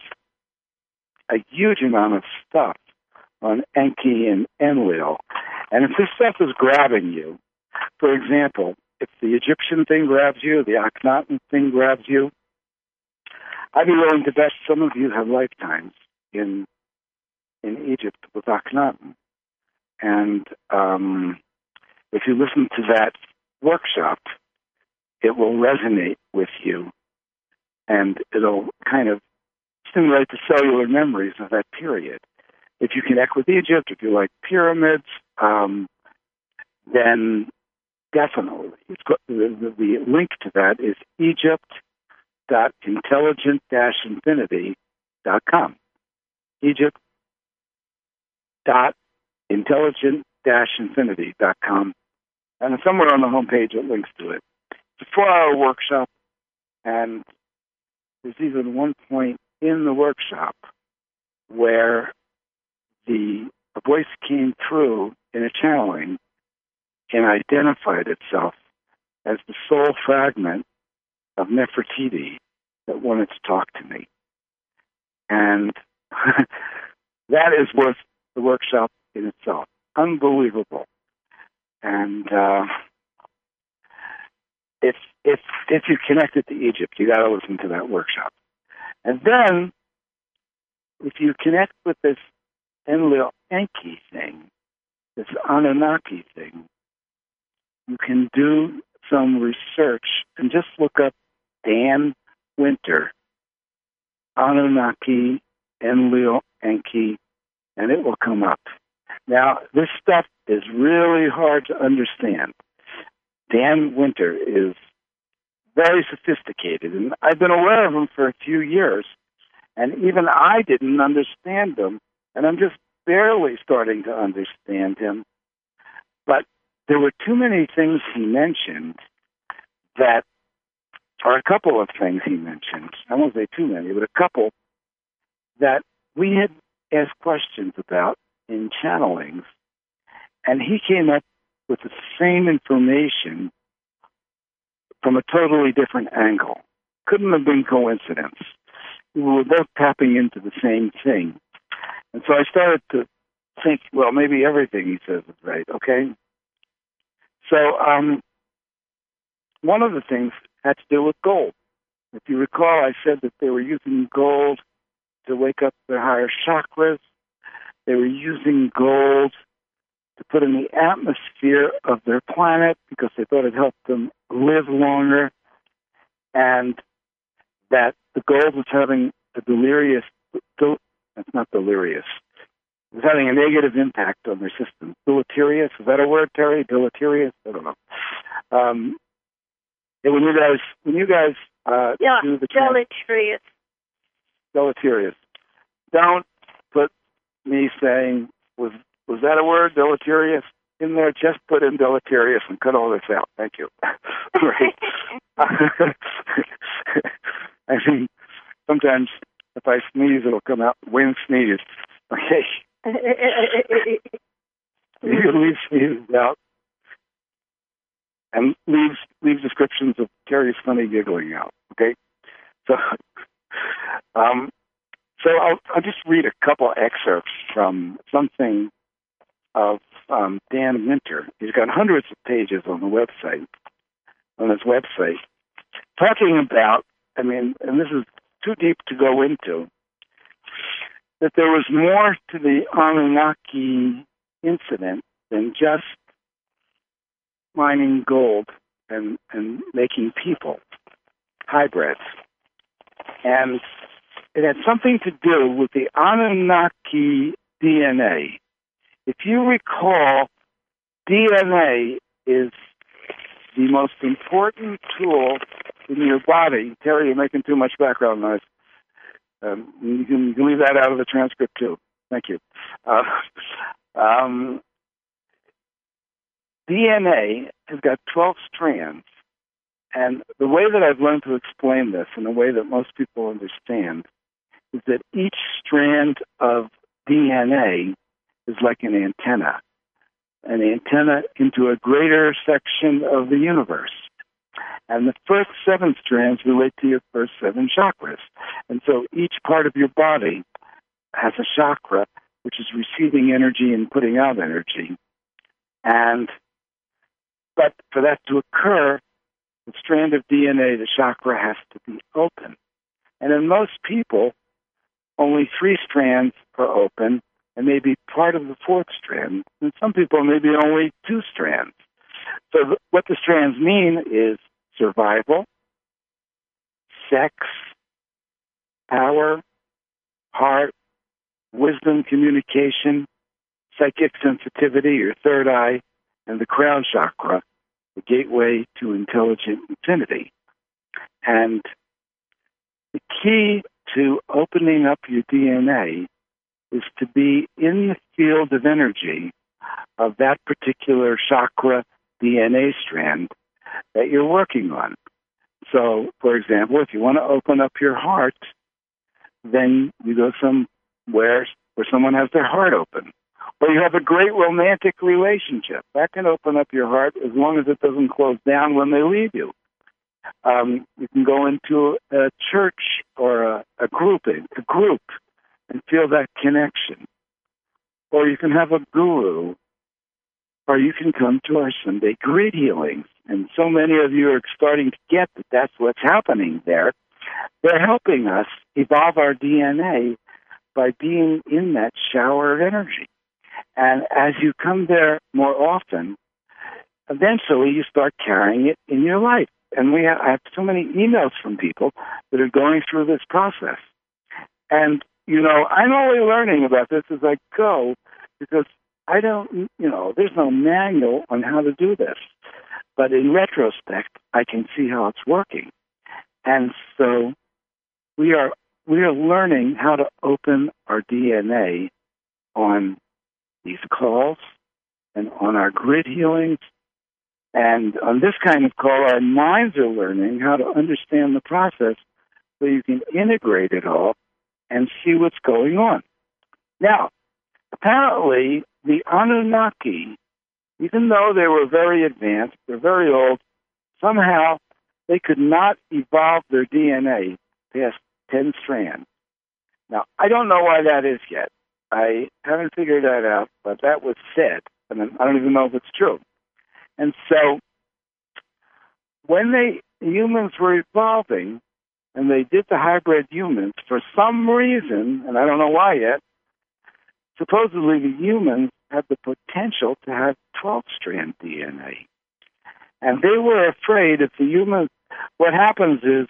a huge amount of stuff on Enki and Enlil. And if this stuff is grabbing you, for example, if the Egyptian thing grabs you, the Akhenaten thing grabs you, I'd be willing to bet some of you have lifetimes in in Egypt with Akhenaten. And um, if you listen to that workshop, it will resonate with you, and it'll kind of stimulate the cellular memories of that period. If you connect with Egypt, if you like pyramids, um, then definitely. It's got, the, the, the link to that is egypt dot intelligent dash infinity dot com. Egypt dot intelligent dash infinity dot com. And somewhere on the homepage it links to it. It's a four-hour workshop, and there's even one point in the workshop where the a voice came through in a channeling and identified itself as the soul fragment of Nefertiti that wanted to talk to me. And that is worth the workshop in itself. Unbelievable. And uh, if if if you connected to Egypt, you got to listen to that workshop. And then, if you connect with this Enlil Enki thing, this Anunnaki thing, you can do some research and just look up Dan Winter, Anunnaki, Enlil Enki, and it will come up. Now, this stuff is really hard to understand. Dan Winter is very sophisticated, and I've been aware of him for a few years, and even I didn't understand him, and I'm just barely starting to understand him. But there were too many things he mentioned that, or a couple of things he mentioned, I won't say too many, but a couple that we had asked questions about in channelings, and he came up with the same information from a totally different angle. Couldn't have been coincidence. We were both tapping into the same thing. And so I started to think, well, maybe everything he says is right, okay? So um, one of the things had to do with gold. If you recall, I said that they were using gold to wake up their higher chakras. They were using gold to put in the atmosphere of their planet because they thought it helped them live longer, and that the gold was having a delirious, that's not delirious, it was having a negative impact on their system. Deleterious, is that a word, Terry? Deleterious? I don't know. Um, and when you guys, when you guys uh, yeah, do the deleterious. Deleterious. Don't put me saying, was was that a word, deleterious? in there, just put in deleterious and cut all this out. Thank you. Right. I mean, sometimes if I sneeze, it'll come out. Win sneeze. Okay. You leave sneezes out. And leaves leave descriptions of Terry's funny giggling out. Okay, so um, so I'll I'll just read a couple excerpts from something of um, Dan Winter. He's got hundreds of pages on the website on his website talking about. I mean, and this is too deep to go into. That there was more to the Anunnaki incident than just mining gold and, and making people, hybrids. And it had something to do with the Anunnaki D N A. If you recall, D N A is the most important tool in your body. Terry, you're making too much background noise. Um, you, can, you can leave that out of the transcript, too. Thank you. Uh, um, D N A has got twelve strands, and the way that I've learned to explain this, and the way that most people understand, is that each strand of D N A is like an antenna, an antenna into a greater section of the universe. And the first seven strands relate to your first seven chakras. And so each part of your body has a chakra, which is receiving energy and putting out energy. And But for that to occur, the strand of D N A, the chakra, has to be open. And in most people, only three strands are open, and maybe part of the fourth strand. And some people, maybe only two strands. So th- what the strands mean is survival, sex, power, heart, wisdom, communication, psychic sensitivity, your third eye, and the crown chakra, the gateway to intelligent infinity. And the key to opening up your D N A is to be in the field of energy of that particular chakra D N A strand that you're working on. So, for example, if you want to open up your heart, then you go somewhere where someone has their heart open. Or you have a great romantic relationship. That can open up your heart as long as it doesn't close down when they leave you. Um, you can go into a church or a, a grouping, a group, and feel that connection. Or you can have a guru, or you can come to our Sunday grid healings. And so many of you are starting to get that that's what's happening there. They're helping us evolve our D N A by being in that shower of energy. And as you come there more often, eventually you start carrying it in your life. And we have, I have so many emails from people that are going through this process. And, you know, I'm only learning about this as I go because I don't, you know, there's no manual on how to do this. But in retrospect, I can see how it's working. And so we are we are learning how to open our D N A on these calls and on our grid healings. And on this kind of call, our minds are learning how to understand the process so you can integrate it all and see what's going on. Now, apparently, the Anunnaki, even though they were very advanced, they're very old, somehow they could not evolve their D N A past ten strands. Now, I don't know why that is yet. I haven't figured that out, but that was said, and I don't even know if it's true. And so, when they humans were evolving, and they did the hybrid humans, for some reason, and I don't know why yet, supposedly the humans had the potential to have twelve-strand D N A. And they were afraid if the humans, what happens is,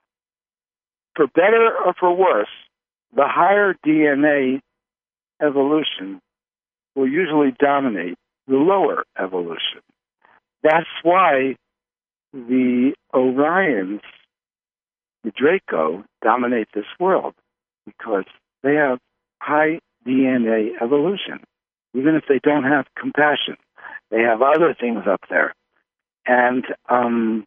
for better or for worse, the higher D N A evolution will usually dominate the lower evolution. That's why the Orions, the Draco, dominate this world, because they have high D N A evolution, even if they don't have compassion. They have other things up there. And um,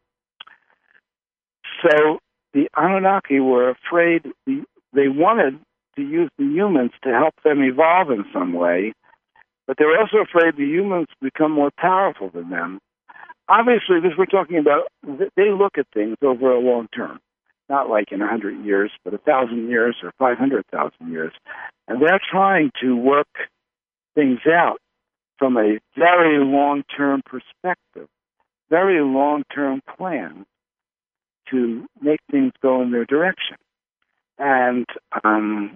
so the Anunnaki were afraid, the, they wanted to use the humans to help them evolve in some way, but they were also afraid the humans become more powerful than them. Obviously, this we're talking about, they look at things over a long term, not like in a hundred years, but a thousand years or five hundred thousand years. And they're trying to work things out from a very long-term perspective, very long-term plan to make things go in their direction. And um,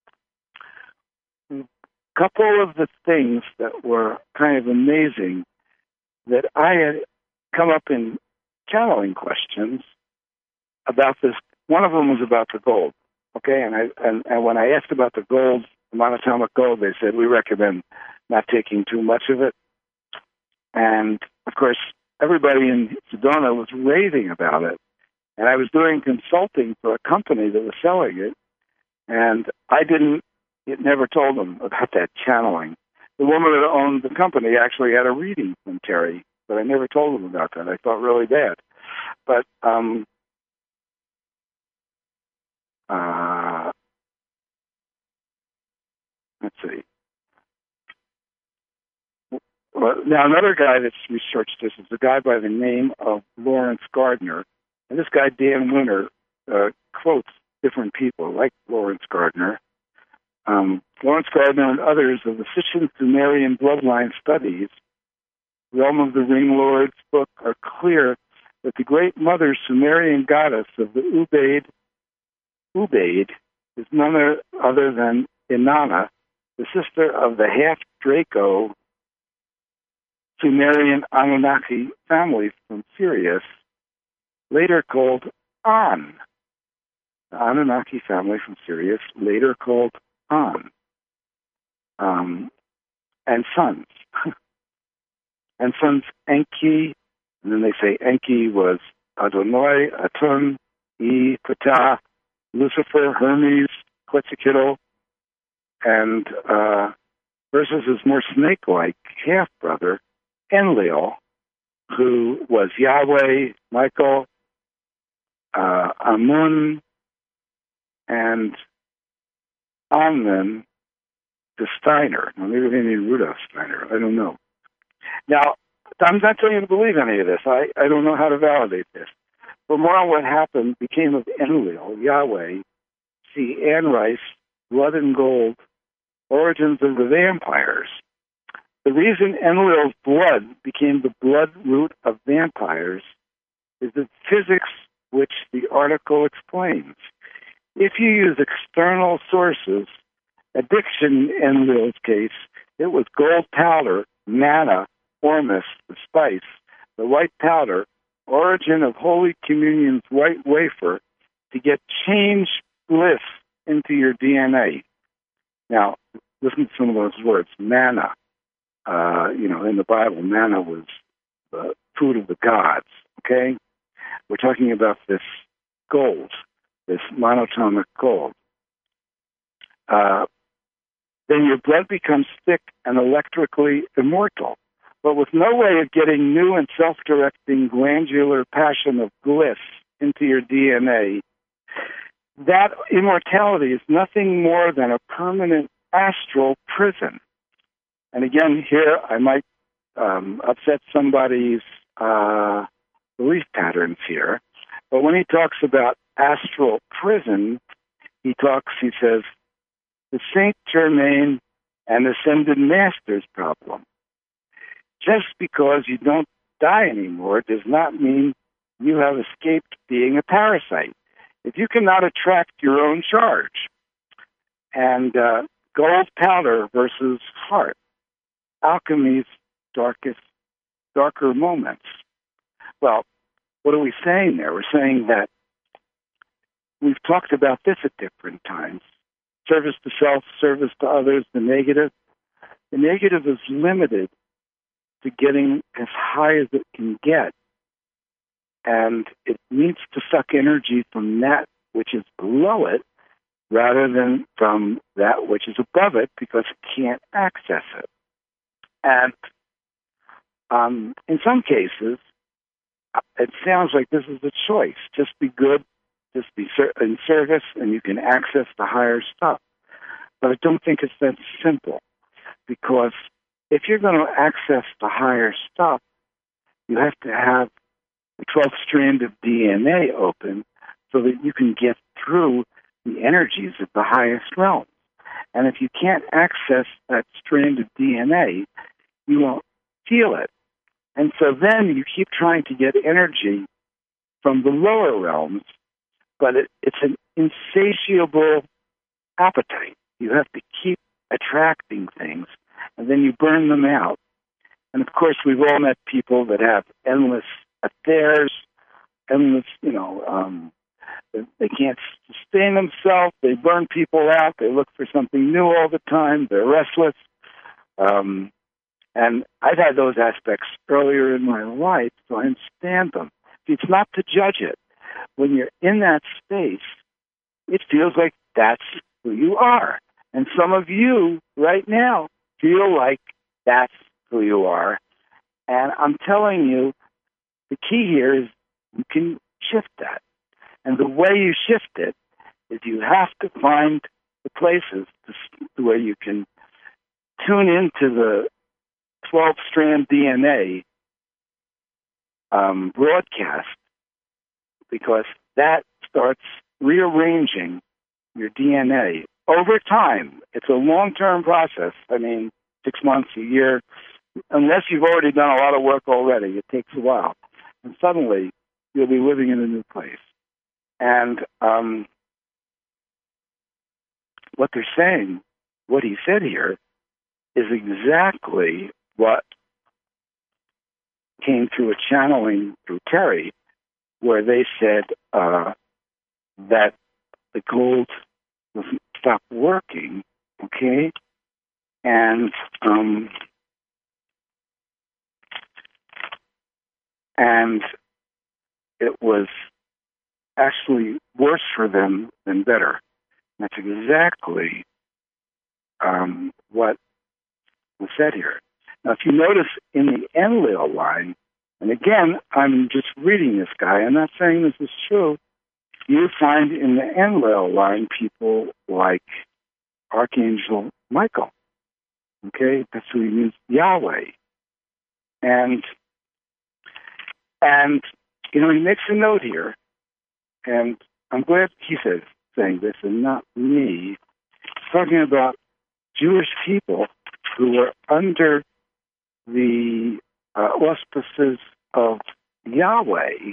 a couple of the things that were kind of amazing that I had come up in channeling questions about this. One of them was about the gold, okay? And I and, and when I asked about the gold, the monatomic gold, they said, we recommend not taking too much of it. And, of course, everybody in Sedona was raving about it. And I was doing consulting for a company that was selling it, and I didn't, it never told them about that channeling. The woman that owned the company actually had a reading from Terry, but I never told them about that. I felt really bad. But, um, uh, let's see. Well, now, another guy that's researched this is a guy by the name of Lawrence Gardner. And this guy, Dan Winter, uh, quotes different people like Lawrence Gardner. Um, Lawrence Gardner and others of the Scythian Sumerian bloodline studies, Realm of the Ring Lords book, are clear that the great mother Sumerian goddess of the Ubaid, Ubaid is none other than Inanna, the sister of the half-Draco Sumerian Anunnaki family from Sirius, later called An. The Anunnaki family from Sirius, later called An. Um, and sons. and sons Enki, and then they say Enki was Adonai, Atun, E, Ptah, Lucifer, Hermes, Quetzalcoatl, and uh, versus his more snake-like half-brother, Enlil, who was Yahweh, Michael, uh, Amun, and Amnon, the Steiner. Now, maybe they need Rudolf Steiner. I don't know. Now, I'm not telling you to believe any of this. I, I don't know how to validate this. But more on what happened became of Enlil, Yahweh, see Anne Rice, Blood and Gold, Origins of the Vampires. The reason Enlil's blood became the blood root of vampires is the physics which the article explains. If you use external sources, addiction in Enlil's case, it was gold powder, manna, ormus, the spice, the white powder, origin of Holy Communion's white wafer, to get change bliss into your D N A. Now, listen to some of those words. Manna. Uh, you know, in the Bible, manna was the food of the gods, okay? We're talking about this gold, this monatomic gold. Uh, then your blood becomes thick and electrically immortal, but with no way of getting new and self-directing glandular passion of bliss into your D N A. That immortality is nothing more than a permanent astral prison. And again, here I might um, upset somebody's uh, belief patterns here. But when he talks about astral prison, he talks, he says, the Saint Germain and Ascended Masters problem. Just because you don't die anymore does not mean you have escaped being a parasite. If you cannot attract your own charge, and uh, gold powder versus heart, alchemy's darkest, darker moments. Well, what are we saying there? We're saying that we've talked about this at different times. Service to self, service to others, the negative. The negative is limited to getting as high as it can get. And it needs to suck energy from that which is below it rather than from that which is above it, because it can't access it. And um, in some cases, it sounds like this is a choice. Just be good, just be ser- in service, and you can access the higher stuff. But I don't think it's that simple, because if you're going to access the higher stuff, you have to have the twelfth strand of D N A open so that you can get through the energies of the highest realms. And if you can't access that strand of D N A, you won't feel it. And so then you keep trying to get energy from the lower realms, but it, it's an insatiable appetite. You have to keep attracting things, and then you burn them out. And of course, we've all met people that have endless affairs, endless, you know, um, they can't sustain themselves. They burn people out. They look for something new all the time. They're restless. Um, and I've had those aspects earlier in my life, so I understand them. It's not to judge it. When you're in that space, it feels like that's who you are. And some of you right now feel like that's who you are. And I'm telling you, the key here is you can shift that. And the way you shift it is you have to find the places to, where you can tune into the twelve-strand D N A um, broadcast, because that starts rearranging your D N A over time. It's a long-term process. I mean, six months, a year. Unless you've already done a lot of work already, it takes a while. And suddenly, you'll be living in a new place. And um, what they're saying, what he said here, is exactly what came through a channeling through Terry, where they said uh, that the gold doesn't stop working, okay? And um, and it was actually worse for them than better. That's exactly um, what was said here. Now, if you notice in the Enlil line, and again, I'm just reading this guy, I'm not saying this is true, you find in the Enlil line people like Archangel Michael. Okay? That's who he means, Yahweh. And, and, you know, he makes a note here, and I'm glad he says saying this and not me. He's talking about Jewish people who were under the uh, auspices of Yahweh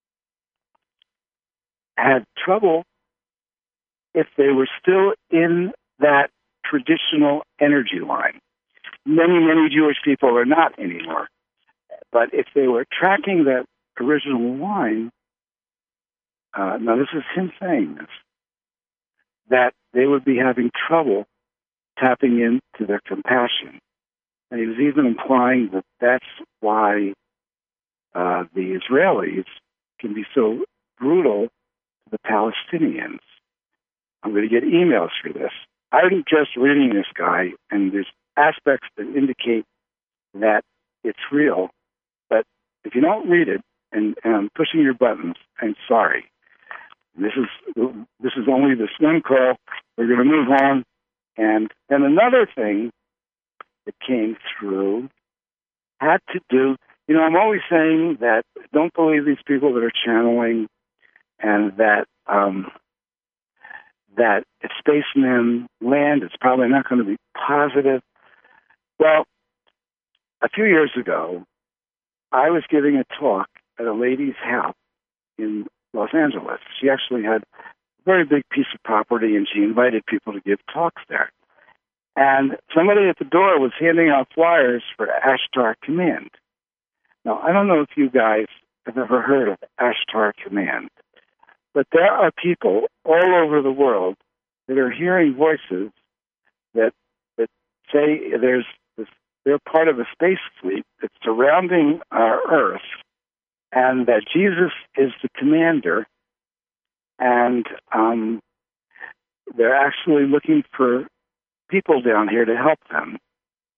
had trouble if they were still in that traditional energy line. Many, many Jewish people are not anymore. But if they were tracking that original line, uh, now this is him saying this, that they would be having trouble tapping into their compassion. And he was even implying that that's why uh, the Israelis can be so brutal to the Palestinians. I'm going to get emails for this. I'm just reading this guy, and there's aspects that indicate that it's real. But if you don't read it, and, and I'm pushing your buttons, I'm sorry. This is this is only this one call. We're going to move on. And then another thing that came through had to do, you know, I'm always saying that don't believe these people that are channeling, and that um, that if spacemen land, it's probably not going to be positive. Well, a few years ago, I was giving a talk at a lady's house in Los Angeles. She actually had a very big piece of property, and she invited people to give talks there. And somebody at the door was handing out flyers for Ashtar Command. Now, I don't know if you guys have ever heard of Ashtar Command, but there are people all over the world that are hearing voices that that say there's this, they're part of a space fleet that's surrounding our Earth, and that Jesus is the commander, and um, they're actually looking for people down here to help them.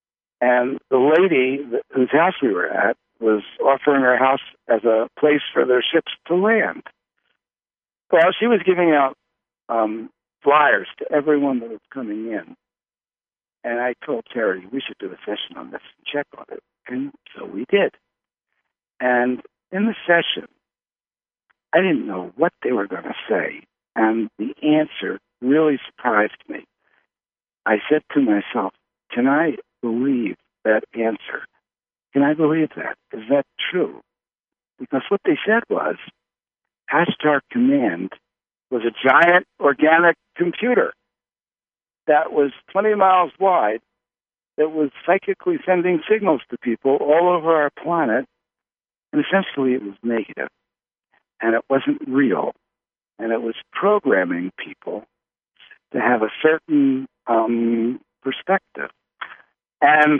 And the lady whose house we were at was offering her house as a place for their ships to land. Well, she was giving out um, flyers to everyone that was coming in. And I told Terry, we should do a session on this and check on it. And so we did. And in the session, I didn't know what they were going to say. And the answer really surprised me. I said to myself, can I believe that answer? Can I believe that? Is that true? Because what they said was, Ashtar Command was a giant organic computer that was twenty miles wide, that was psychically sending signals to people all over our planet, and essentially it was negative, and it wasn't real, and it was programming people to have a certain um, perspective. And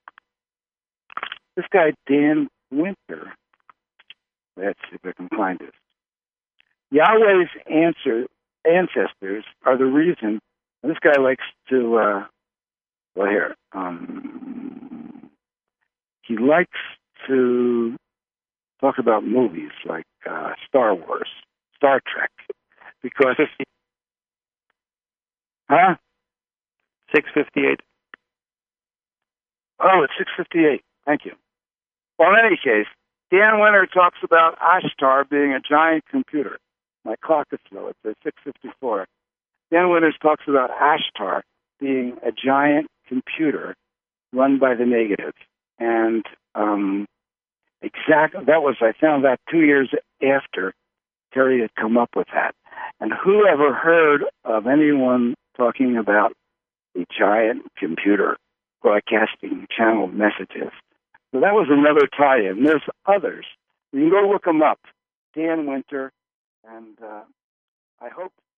this guy, Dan Winter, let's see if I can find this. Yahweh's answer, ancestors are the reason, and this guy likes to, uh, well, here, um, he likes to talk about movies like uh, Star Wars, Star Trek, because, huh? six fifty-eight. Oh, it's six fifty-eight. Thank you. Well, in any case, Dan Winter talks about Ashtar being a giant computer. My clock is slow. It says six fifty-four. Dan Winter talks about Ashtar being a giant computer run by the negative. And um, exactly, that was, I found that two years after Terry had come up with that. And who ever heard of anyone talking about a giant computer broadcasting channel messages? So that was another tie-in. There's others. You can go look them up. Dan Winter, and uh, I hope